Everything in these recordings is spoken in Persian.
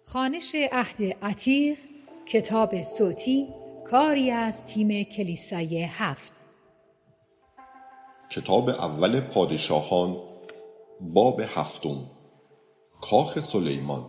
خوانش عهد عتیق، کتاب صوتی، کاری از تیم کلیسای 7. کتاب اول پادشاهان، باب 7. کاخ سلیمان.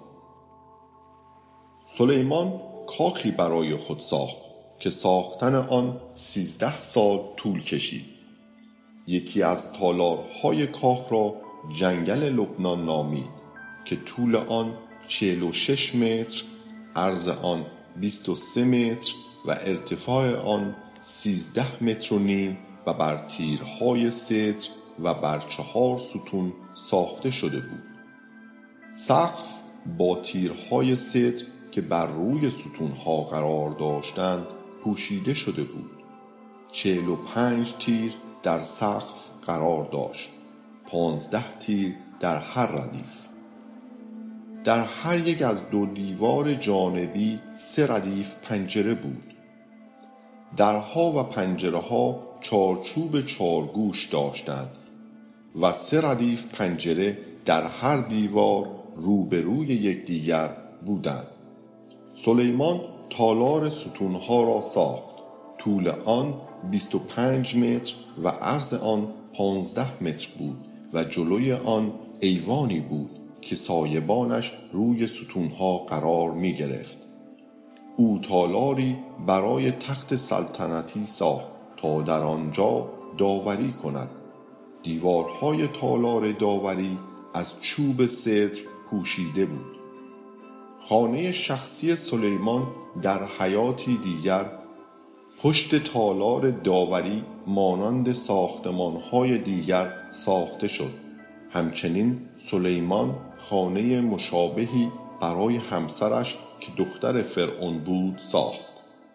سلیمان کاخی برای خود ساخت که ساختن آن 13 سال طول کشید. یکی از تالارهای کاخ را جنگل لبنان نامید که طول آن 46 متر، عرض آن 23 متر و ارتفاع آن 13 متر و نیم و بر تیرهای ستر و بر 4 ستون ساخته شده بود. سقف با تیرهای ستر که بر روی ستونها قرار داشتند پوشیده شده بود. 45 تیر در سقف قرار داشت، 15 تیر در هر ردیف. در هر یک از 2 دیوار جانبی 3 ردیف پنجره بود. درها و پنجره ها چارچوب 4 گوش داشتند و 3 ردیف پنجره در هر دیوار روبروی یکدیگر بودند. سلیمان تالار ستونها را ساخت. طول آن 25 متر و عرض آن 15 متر بود و جلوی آن ایوانی بود که سایبانش روی ستونها قرار می گرفت. او تالاری برای تخت سلطنتی ساخت تا در آنجا داوری کند. دیوارهای تالار داوری از چوب سدر پوشیده بود. خانه شخصی سلیمان در حیاتی دیگر پشت تالار داوری مانند ساختمان‌های دیگر ساخته شد. همچنین سلیمان خانه مشابهی برای همسرش که دختر فرعون بود ساخت.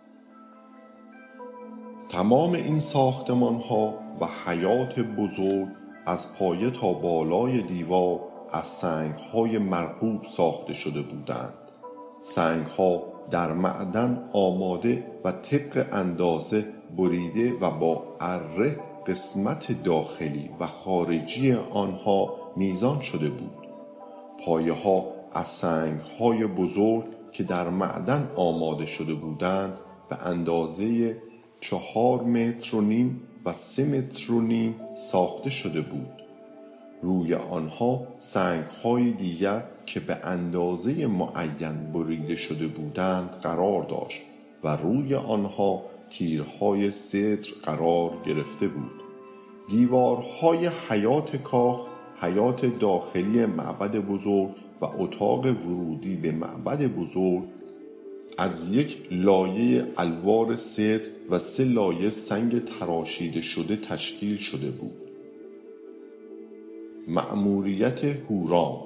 تمام این ساختمان‌ها و حیات بزرگ از پایه تا بالای دیوار از سنگ‌های مرغوب ساخته شده بودند. سنگ‌ها در معدن آماده و طبق اندازه بریده و با اره قسمت داخلی و خارجی آنها میزان شده بود. پایه‌ها از سنگ‌های بزرگ که در معدن آماده شده بودند به اندازه 4 متر و نیم و 3 متر و نیم ساخته شده بود. روی آنها سنگ‌های دیگر که به اندازه معین بریده شده بودند قرار داشت و روی آنها تیرهای ستر قرار گرفته بود. دیوارهای حیات کاخ، حیات داخلی معبد بزرگ و اتاق ورودی به معبد بزرگ از 1 لایه الوار ستر و 3 لایه سنگ تراشیده شده تشکیل شده بود. مأموریت هورام.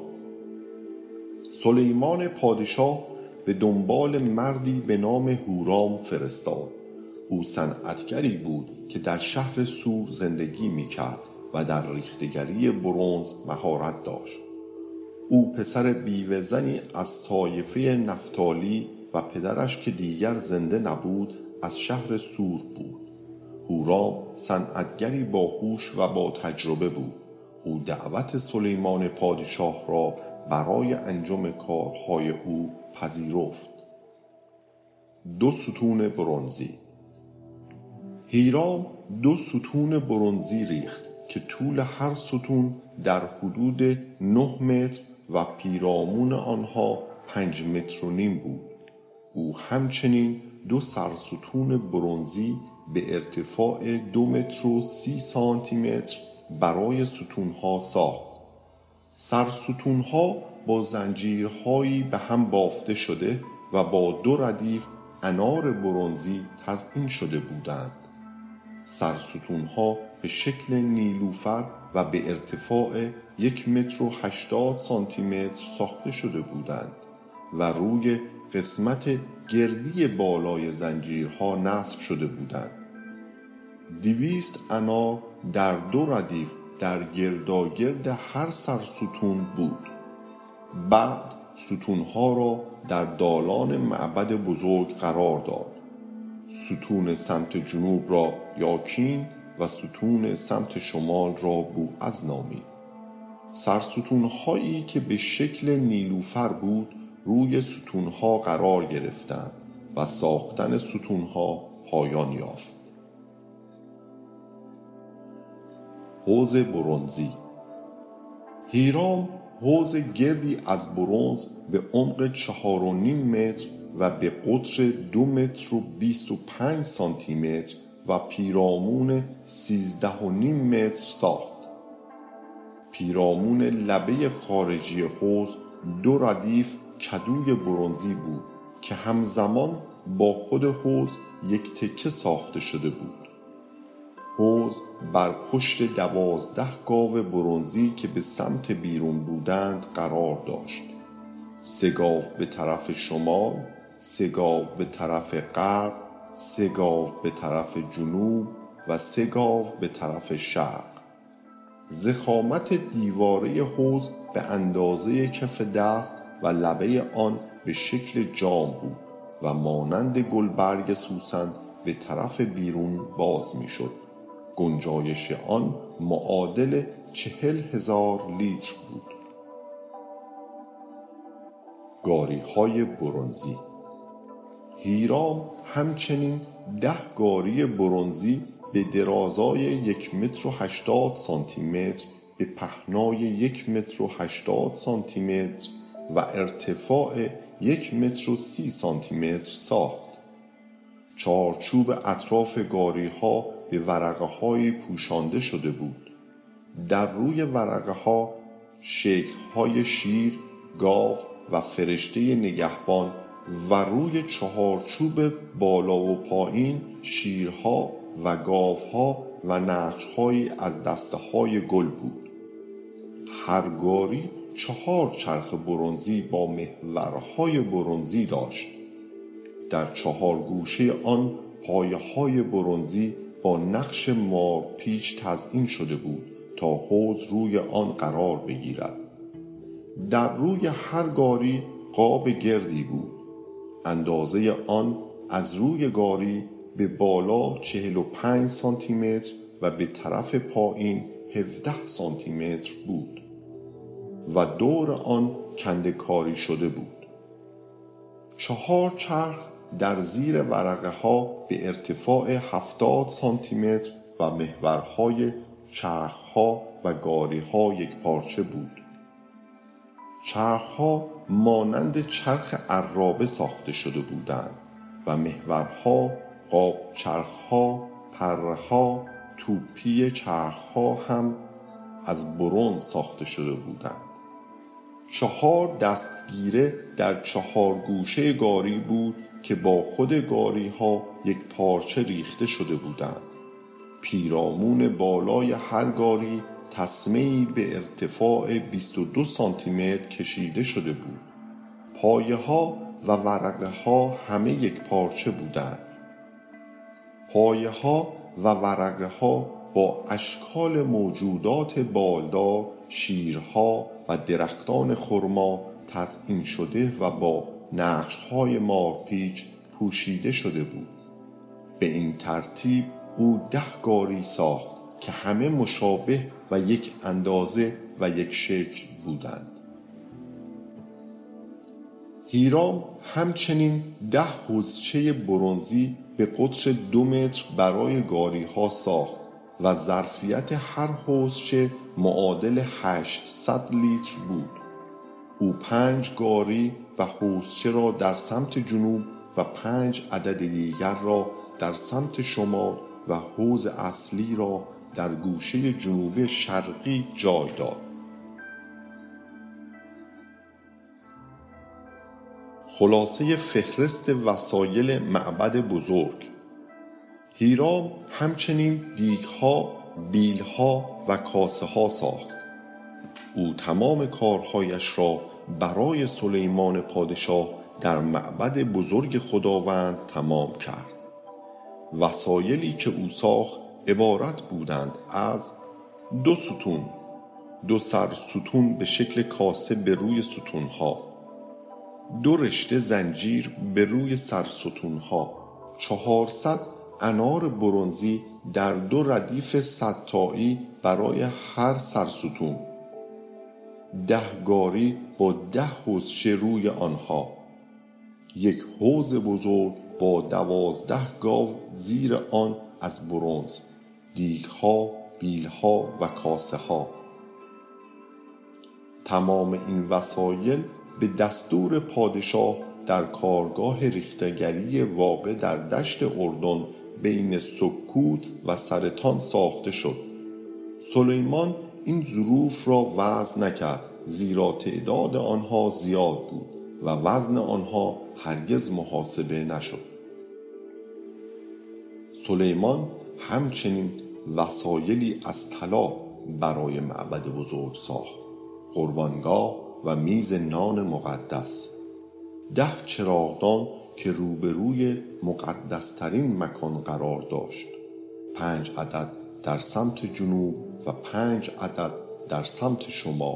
سلیمان پادشاه به دنبال مردی به نام هورام فرستاد. او صنعتگری بود که در شهر سور زندگی می‌کرد و در ریختگری برنز مهارت داشت. او پسر بیوه زنی از طایفه نفتالی و پدرش که دیگر زنده نبود از شهر سور بود. هورام صنعتگری باهوش و با تجربه بود. او دعوت سلیمان پادشاه را برای انجام کارهای او پذیرفت. 2 ستون برنزی. هیرام 2 ستون برنزی ریخت که طول هر ستون در حدود 9 متر و پیرامون آنها 5 متر و نیم بود. او همچنین 2 سرستون برنزی به ارتفاع 2 متر و 30 سانتی متر برای ستونها ساخت. سرستونها با زنجیرهایی به هم بافته شده و با 2 ردیف انار برنزی تزئین شده بودند. سرستونها به شکل نیلوفر و به ارتفاع 1 متر و 80 سانتی متر ساخته شده بودند و روی قسمت گردی بالای زنجیرها نصب شده بودند. 200 انار در 2 ردیف در گرداگرد هر سرستون بود. بعد ستونها را در دالان معبد بزرگ قرار داد. ستون سمت جنوب را یاکین و ستون سمت شمال را بوعز نامید. سرستونهایی که به شکل نیلوفر بود روی ستونها قرار گرفتند و ساختن ستونها پایان یافت. حوض برنزی. هیرام حوض گردی از برنز به عمق 4.5 متر و به قطر 2 متر و 25 سانتی متر و پیرامون 13.5 متر ساخت. پیرامون لبه خارجی حوض 2 ردیف کدوی برنزی بود که همزمان با خود حوض یک تکه ساخته شده بود. حوض بر پشت 12 گاو برنزی که به سمت بیرون بودند قرار داشت. 3 گاو به طرف شمال، 3 گاو به طرف غرب، 3 گاو به طرف جنوب و 3 گاو به طرف شرق. ضخامت دیواره حوض به اندازه کف دست و لبه آن به شکل جام بود و مانند گلبرگ سوسن به طرف بیرون باز می شد. گنجایش آن معادل 40,000 لیتر بود. گاری‌های برنزی. هیرام همچنین 10 گاری برنزی به درازای 1 متر و 80 سانتی متر به پهنای 1 متر و 80 سانتی متر و ارتفاع 1 متر و 30 سانتی متر ساخت. چارچوب اطراف گاری‌ها به ورقه‌هایی پوشانده شده بود. در روی ورقه‌ها شکل‌های شیر، گاو و فرشته نگهبان و روی چهارچوب بالا و پایین شیرها و گاوها و نقش‌هایی از دسته‌های گل بود. هر گاری 4 چرخ برنزی با محورهای برنزی داشت. در 4 گوشه آن پایه‌های برنزی با نقش مارپیچ تزئین شده بود تا حوض روی آن قرار بگیرد. در روی هر گاری قاب گردی بود. اندازه آن از روی گاری به بالا 45 سانتی متر و به طرف پایین 17 سانتی متر بود و دور آن کنده کاری شده بود. 4 چرخ در زیر ورقه ها به ارتفاع 70 سانتی متر و محورهای چرخ ها و گاری ها یک پارچه بود. چرخ ها مانند چرخ عرابه ساخته شده بودند و محورها، قاب چرخ ها، پره ها، توپی چرخ ها هم از برنز ساخته شده بودند. 4 دستگیره در 4 گوشه گاری بود که با خود گاری ها یک پارچه ریخته شده بودند. پیرامون بالای هر گاری تسمه‌ای به ارتفاع 22 سانتی متر کشیده شده بود. پایه ها و ورقه ها همه یک پارچه بودند. پایه ها و ورقه ها با اشکال موجودات بالدار، شیرها و درختان خرما تزئین شده و با نقش‌های مارپیچ پوشیده شده بود. به این ترتیب او 10 گاری ساخت که همه مشابه و یک اندازه و یک شکل بودند. هیرام همچنین 10 حوضچه برنزی به قطر 2 متر برای گاری ها ساخت و ظرفیت هر حوضچه معادل 800 لیتر بود. او 5 گاری و حوضچه را در سمت جنوب و 5 عدد دیگر را در سمت شمال و حوض اصلی را در گوشه جنوبی شرقی جای داد. خلاصه فهرست وسایل معبد بزرگ. هیرام همچنین دیگ‌ها، بیل‌ها و کاسه‌ها ساخت. او تمام کارهایش را برای سلیمان پادشاه در معبد بزرگ خداوند تمام کرد. وسایلی که او ساخت عبارت بودند از 2 ستون، 2 سرستون به شکل کاسه به روی ستونها، 2 رشته زنجیر به روی سرستونها، 400 انار برنزی در 2 ردیف 100 تایی برای هر سرستون، 10 گاری با 10 حوضچه روی آنها، یک حوض بزرگ با 12 گاو زیر آن از برنز، دیگها، بیلها و کاسه ها. تمام این وسایل به دستور پادشاه در کارگاه ریختگری واقع در دشت اردن بین سکوت و سرطان ساخته شد. سلیمان این ظروف را وزن نکرد، زیرا تعداد آنها زیاد بود و وزن آنها هرگز محاسبه نشد. سلیمان همچنین وسایلی از طلا برای معبد بزرگ ساخت: قربانگاه و میز نان مقدس، 10 چراغدان که روبروی مقدسترین مکان قرار داشت، 5 عدد در سمت جنوب و 5 عدد در سمت شمال،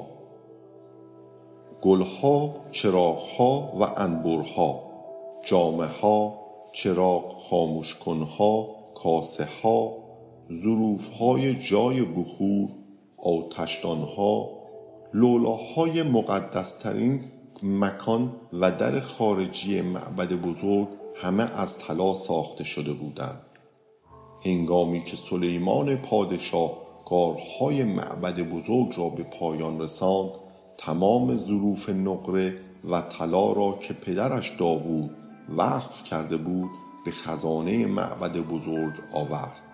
گلها، چراغها و انبرها، جامها، چراغ خاموشکنها، کاسه ها، ظروفهای جای بخور، آتشدانها، لولاهای مقدسترین مکان و در خارجی معبد بزرگ همه از طلا ساخته شده بودند. هنگامی که سلیمان پادشاه کارهای معبد بزرگ را به پایان رساند، تمام ظروف نقره و طلا را که پدرش داوود وقف کرده بود به خزانه معبد بزرگ آورد.